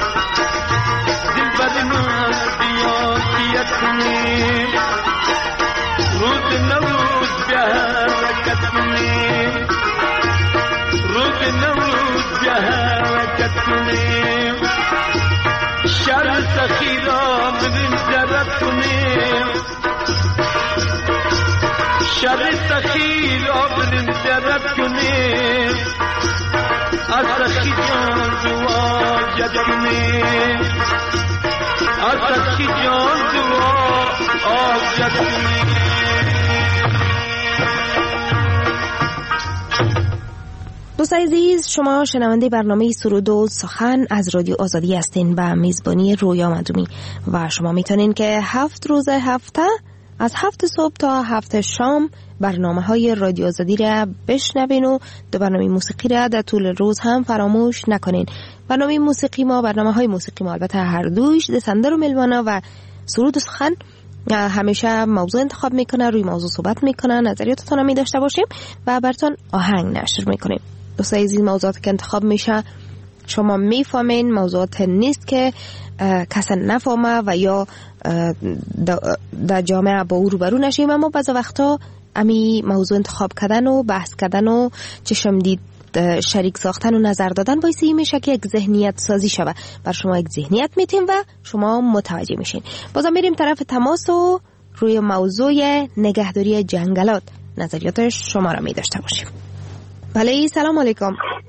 دلبر من بیا کیتونه روز نوروز بیا حرکت کنه روز نوروز بیا حرکت کنه شر سخیرا بریم زرد کنه شر سخیرا بریم زرد کنه از سخی جان دعا حاجت کنه از چی جان دعا آجت دوستان عزیز، شما شنونده برنامه سرود و سخن از رادیو آزادی هستین و میزبانی رویا مدومی و شما میتونین که 7 روز هفته از 7 صبح تا 7 شام برنامه‌های رادیو آزادی را بشنوین و دو برنامه موسیقی را در طول روز هم فراموش نکنین. برنامه موسیقی ما، برنامه‌های موسیقی ما البته هر دویش دسندر و ملوانا و سرود و سخن همیشه موضوع انتخاب میکنه، روی موضوع صحبت میکنه، نظریاتتون هم داشته باشیم و براتون آهنگ نشر میکنیم. دوستان عزیز، موضوعاتی که انتخاب میشه شما میفهمین، موضوعات نیست که کسی نفهمه و یا در جامعه با او روبرو نشیم، اما بعضی وقتا امی موضوع انتخاب کردن و بحث کردن و چشم دید شریک ساختن و نظر دادن باعث میشه که یک ذهنیت سازی شوه. بر شما یک ذهنیت میتیم و شما متوجه میشین. بازم میریم طرف تماس و روی موضوع نگهداری جنگلات نظریات شما را میداشته باشیم. بله، سلام علیکم.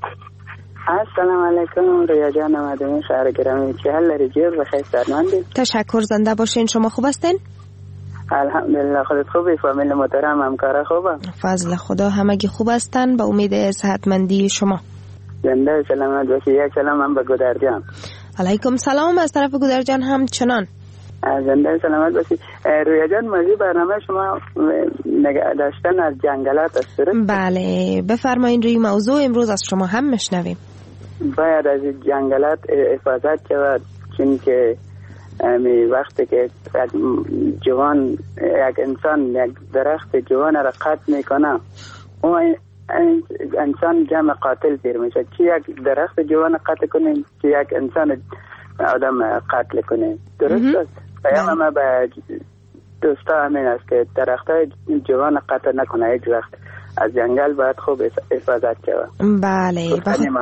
السلام علیکم رویا جان مدنی شهر گرامی، چه حال داری جیب بخیر سرمندی؟ تشکر، زنده باشین. شما خوب هستین؟ الحمدلله. خودت خوبی؟ فامیل محترم همکارا خوبه؟ فضل خدا همگی خوب هستن، با امید صحتمندی شما. زنده سلامت باشی. یک سلام هم به گودرجان. علیکم سلام از طرف گودرجان هم چنان. زنده سلامت باشی. رویا جان، موضوع برنامه شما نگه داشتن از جنگلات است، درست؟ بله، بفرمایین روی موضوع امروز از شما هم مشنویم. باید از جنگلات حفاظت شود، چون که وقتی که جوان یک انسان یک درخت جوان را قطع میکنه، اون انسان جمع قاتل پیر میشه. چی یک درخت جوان قطع کنیم، چی یک انسان آدم قتل کنیم، درست است؟ پیام ما به دوستا همین است که درختای جوان قطع نکنه هیچ وقت. از جنگل باید خوب حفاظت شود. بله،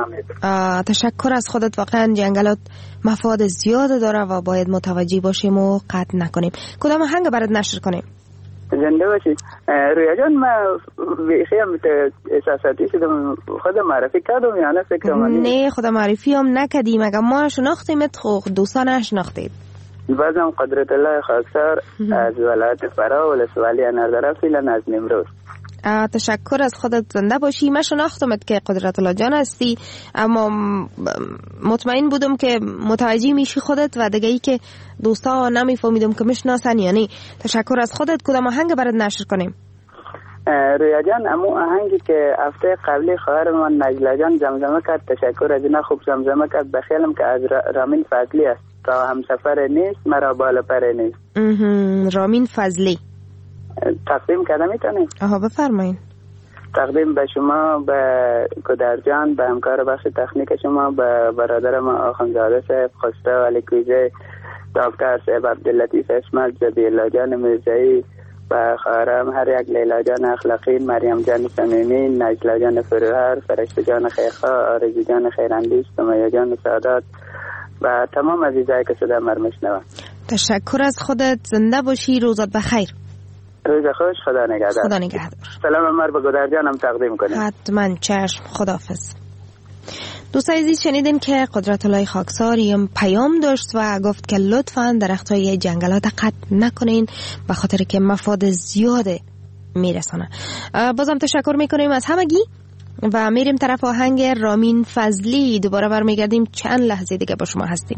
تشکر از خودت. واقعا جنگلات مفاد زیاد داره و باید متوجه باشیم و قطع نکنیم. کدام آهنگ برات نشر کنیم؟ زنده باشی. رویا جان، ما خیلی احساساتی شدم، خود معرفی کردم یا نه؟ فکرم نه، خود معرفی هم نکدیم، اگر ما شناختیمت خود دوستان نشناختید. بازم قدرت الله خاکسار از ولایت فرا ولسوالی اناردره فیلن از نمروز. تشکر از خودت، زنده باشی. من شناختمت که قدرت الله جان هستی، اما مطمئن بودم که متوجه میشی خودت و دیگه ای که دوستا نمیفهمیدم که میشناسن یا نه. تشکر از خودت. کدام آهنگ برات نشر کنیم؟ رویا جان، امو آهنگی که هفته قبلی خواهر من نجلا جان زمزمه کرد، تشکر از اینا خوب زمزمه کرد، بخیالم که از رامین فضلی است. تا همسفر نیست مرا بالا پر نیست. رامین فضلی تقدیم کردم، میتونیم؟ بفرمایین. تقدیم به شما، به گودرجان، به همکار بخش تکنیک شما، به برادر ما آخوندزاده صاحب، خسته علی کویزه، دکتر صاحب عبداللطیف اسمت، زبیلا جان میرزایی، و خواهرم هر یک، لیلا جان اخلاقی، مریم جان صمیمی، نجلا جان فروهر، فرشته جان خیرخواه، آرزو جان خیراندیش، سمیه جان سعادت و تمام عزیزایی که صدا مر میشنون. تشکر از خودت، زنده باشی. روزت بخیر. روز خوش. خدا نگهدار. خدا نگهدار. سلام مر به گودرجان هم تقدیم کنیم. حتما، چشم. خداحافظ. دوستان عزیز، شنیدین که قدرت الله خاکساری پیام داشت و گفت که لطفاً درختای جنگلات قطع نکنین به خاطر که مفاد زیاده میرسانه. بازم تشکر میکنیم از همگی و میریم طرف آهنگ رامین فضلی. دوباره برمیگردیم، چند لحظه دیگه با شما هستیم.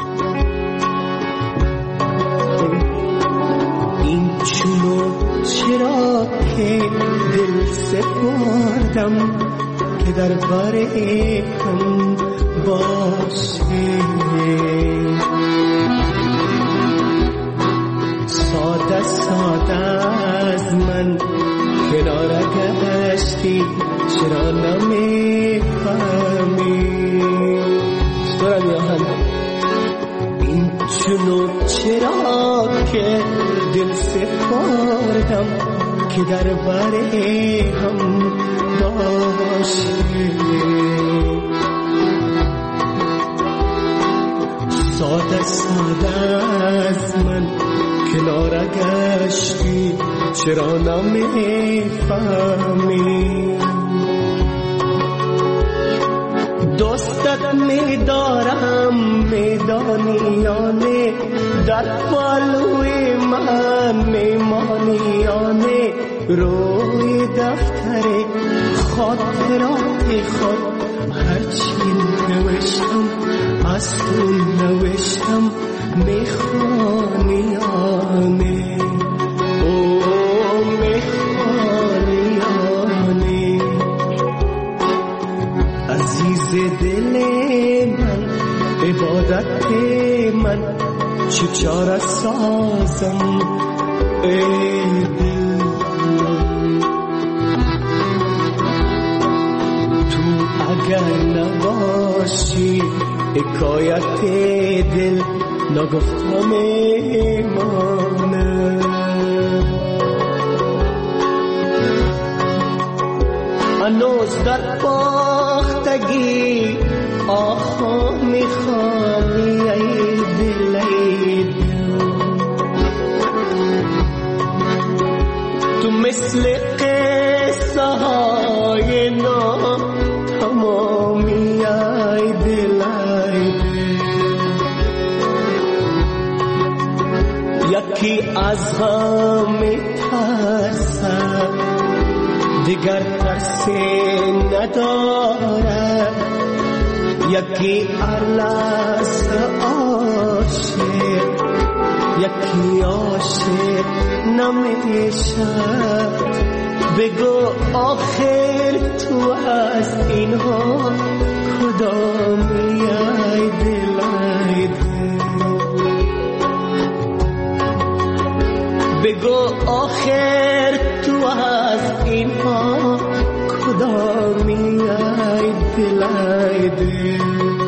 این چونو چرا که دل سپردم که در باره هم باشه، ساده ساده از من کنار گشتی، چرا نمیفهمی؟ سرم یاهن این چونو چرا که دل سپردم که در باره هم باشه، ساده ساده از من کنار گشتی، چرا نمیفهمی؟ دوستت می‌دارم میدانیانه، در پالوی من میمانیانه، روی دفتر خاطرات خود هرچی نوشتم از تو نوشتم میخوانیانه، او میخوانیانه. عزیز دل من عبادت من چه چاره سازم ای دل، تو اگر نباشی حکایت دل نگفته میمانه. هنوز در پختگی آها میخوانی ای دل ای دل، تو مثل قصه های نام تمامی ای دل ای دل. یکی از غم میترسد دیگر ترسی ندارد، یکی ارلس عاشق یکی عاشق نمیشد. بگو آخر تو از اینها کدامی ای دل ای دل، بگو آخر تو از اینها کدامی ای دل ای دل.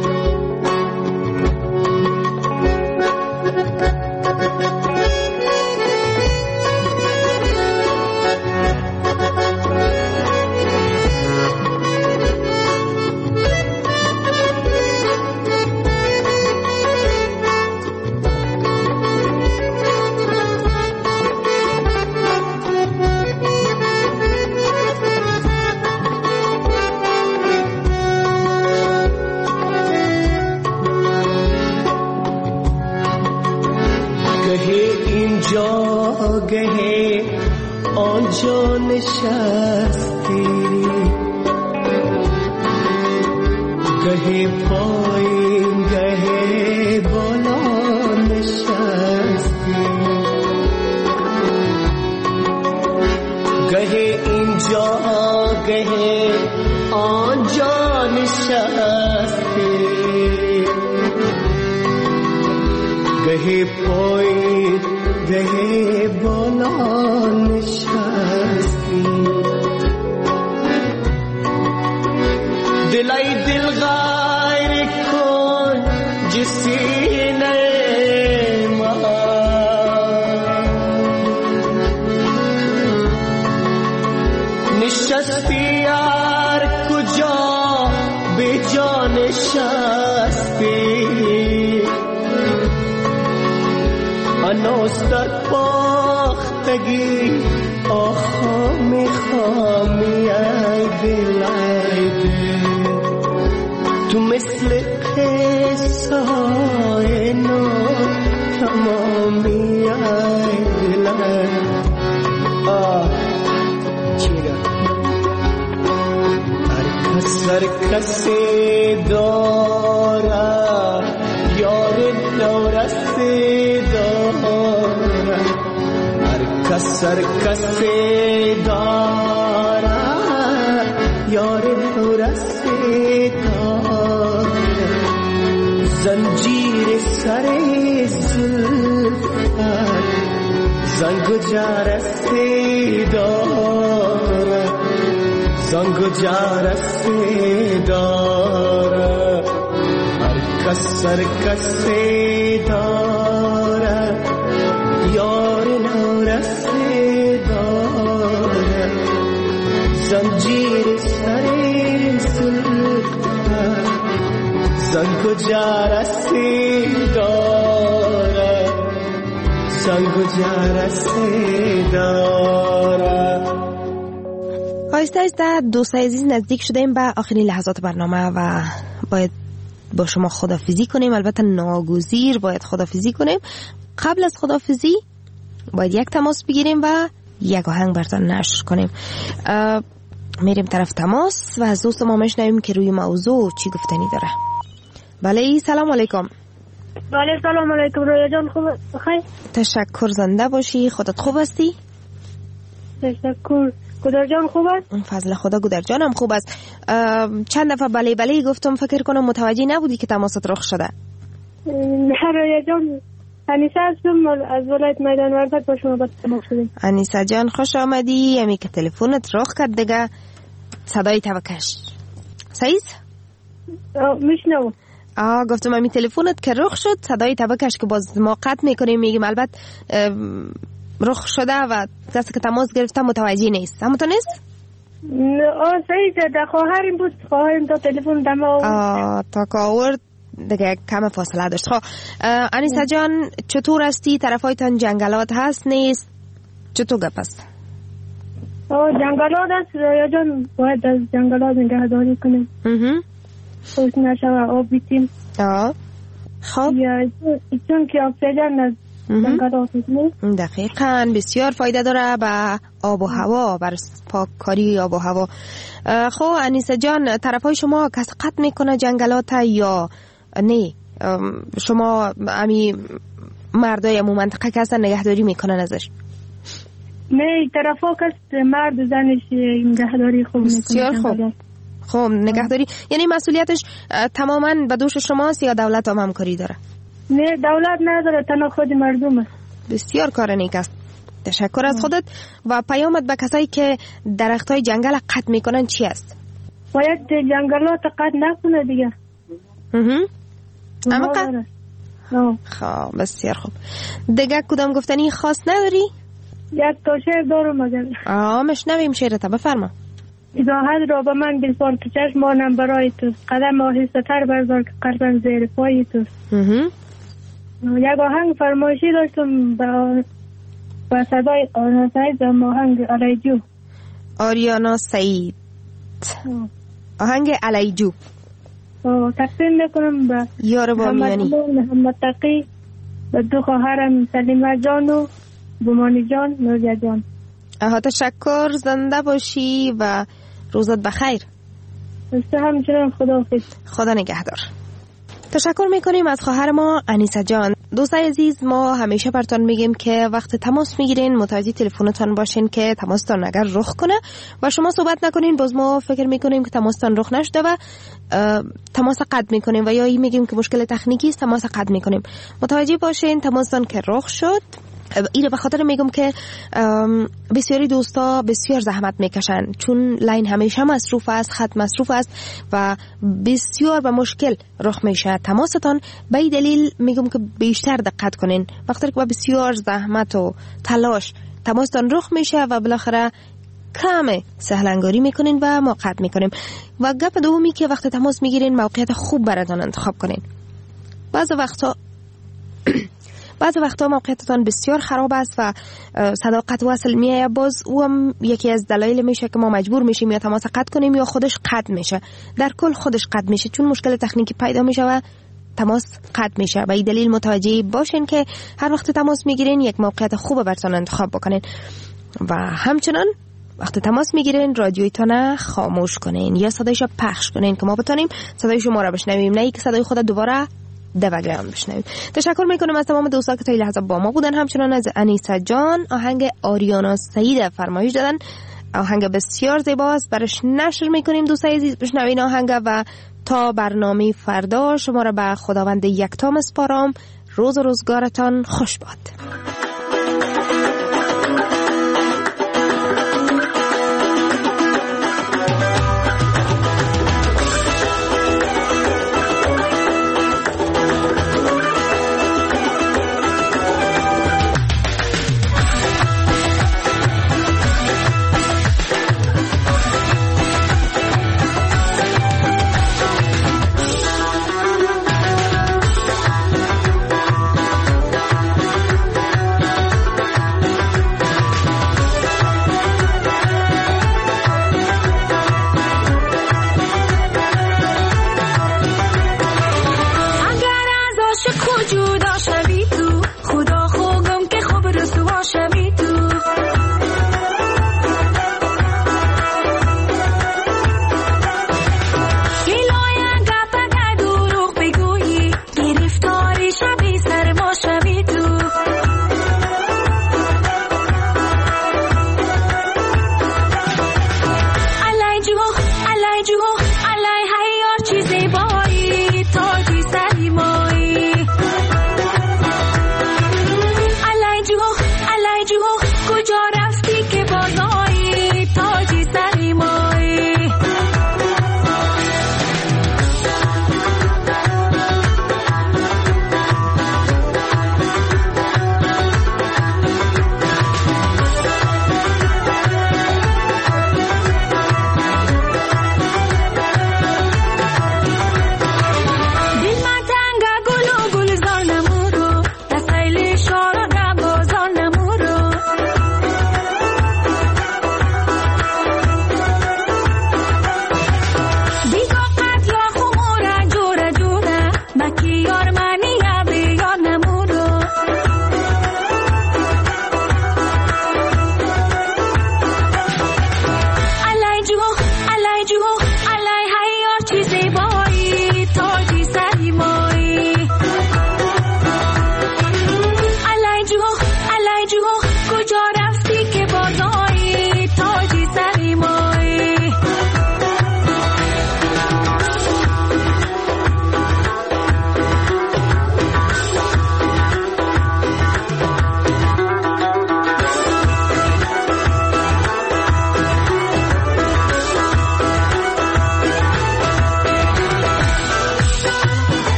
گهی آنجا نشستی، گهی پایین گهی بالا نشستی، گهی اینجا گهی آنجا نشستی، گهی پایین گهی بالا نشستی. دلای دل غیر کن جسینه من، نشستی هر کجا به جا نشستی، هنوز در پختگی آخا میخوامی ای دل ای دل، تو مثل قصه های نو تمامی ای دل ای هر کسی داره یار نورسته داره، هر کسی داره یار نورسته داره، زنجیر سر زلفت زنگ و جرسته داره، زنگ و جرسته داره، هر کسی داره یار نورسته داره، زنجیر سر زلفت زنگ و جرسته داره، زنگ و جرسته داره. آیسته آیسته دوستای عزیز نزدیک شدیم به آخرین لحظات برنامه و باید با شما خداحافظی کنیم. البته ناگزیر باید خداحافظی کنیم. قبل از خداحافظی باید یک تماس بگیریم و یک آهنگ براتون نشر کنیم. میریم طرف تماس و از دوست ما میشنویم که روی موضوع چی گفتنی داره. بله سلام علیکم. بله سلام علیکم. رویا جان خوب بخیر؟ تشکر، زنده باشی. خودت خوب هستی؟ تشکر. گودر جان خوب است؟ فضل خدا گودر جانم خوب است. چند دفعه بله بله گفتم، فکر کنم متوجه نبودی که تماست رخ شده. نه رویا جان، انیسه هستم از ولایت میدان وردک، با شما با تماس شدیم. انیسه جان خوش آمدی. امی که تلفنت رخ کرد دیگه صدای توکش سعید میشنو. گفتم امی تلفنت که رخ شد صدای تبکش که باز ما قطع میکنیم میگیم البته رخ شده و کسی که تماس گرفته متوجه نیست. همون تو نیست؟ سعید در خواهریم بود، خواهریم تا تلفن دم تا که آورد دیگه کم فاصله داشت. خب انیسه جان چطور هستی؟ طرفایتان جنگلات هست نیست؟ چطور گپ است؟ جنگلات هست رویا جان، باید از جنگلات نگهداری کنیم. خوش نشوه آب بیتیم. خب چون که اکسیژن از جنگلات نیست. دقیقاً بسیار فایده داره به آب و هوا، بر پاککاری آب و هوا. خب انیسه جان طرفای شما کس قطع میکنه جنگلات یا نه؟ شما امی مردای امو منطقه که هستن نگهداری میکنن ازش؟ نه طرفا کس مرد زنش نگهداری خوب میکنه. بسیار خوب. خب نگهداری یعنی مسئولیتش تماما به دوش شماست یا دولت هم همکاری داره؟ نه دولت نداره، تنها خود مردم است. بسیار کار نیک است. تشکر از خودت. و پیامت به کسایی که درختای جنگل قطع میکنن چی است؟ باید جنگلات قطع نکنه دیگه. اما قطع؟ خب بسیار خوب. دیگه کدام گفتنی خاص نداری؟ یک تا شعر دارم مگر. مشنویم شعرتا، بفرما. ایزاحت را به من بسپار که چشمانم برای توست، قدم آهسته تر بردار که قلبم زیر پای توست. یک آهنگ فرمایشی داشتم با صدای آریانا سعید، آهنگ علیجو. آریانا سعید، آهنگ علیجو تقدیم میکنم به یار بامیانی محمد تقی، به دو خواهرم سلیمه جان و بومانی جان، نوزیه جان. تشکر، زنده باشی و روزت بخیر. همچنان، خداحافظ. خدا نگهدار. تشکر میکنیم از خواهر ما انیسه جان. دوستای عزیز ما همیشه براتون میگیم که وقت تماس میگیرین متوجه تلفنتون باشین که تماستان اگر رخ کنه و شما صحبت نکنین باز ما فکر میکنیم که تماستان رخ نشده و تماس قطع میکنیم و یا میگیم که مشکل تکنیکی است تماس قطع میکنیم. متوجه باشین تماستان که رخ شد. اینو به خاطر میگم که بسیاری دوستا بسیار زحمت میکشن چون لاین همیشه مصروف است، خط مصروف است و بسیار به مشکل رخ میشه تماستان. به این دلیل میگم که بیشتر دقت کنین وقتی که با بسیار زحمت و تلاش تماستان رخ میشه و بالاخره کم سهلنگاری میکنین و ما قطع میکنیم. و گپ دومی که وقتی تماس میگیرین موقعیت خوب براتون انتخاب کنین. بعض وقتا موقعیتتان بسیار خراب است و صداقت وصل میایه، باز او هم یکی از دلایل میشه که ما مجبور میشیم یا تماس قطع کنیم یا خودش قطع میشه. در کل خودش قطع میشه چون مشکل تکنیکی پیدا میشه و تماس قطع میشه. و این دلیل متوجه باشین که هر وقت تماس میگیرین یک موقعیت خوب براتون انتخاب بکنین و همچنان وقتی تماس میگیرین رادیویتون خاموش کنین یا صدایشو پخش کنین که ما بتونیم صدای شما را بشنویم، نه اینکه صدای خود دوباره دوگرام بشنویم. تشکر میکنم از تمام دوستان که تا این لحظه با ما بودن. همچنان از انیسه جان آهنگ آریانا سعید فرمایش دادن. آهنگ بسیار زیباست، برش نشر میکنیم دوستای عزیز، بشنوین آهنگ و تا برنامه فردا شما را به خداوند یکتا میسپارم. روز و روزگارتان خوش باد.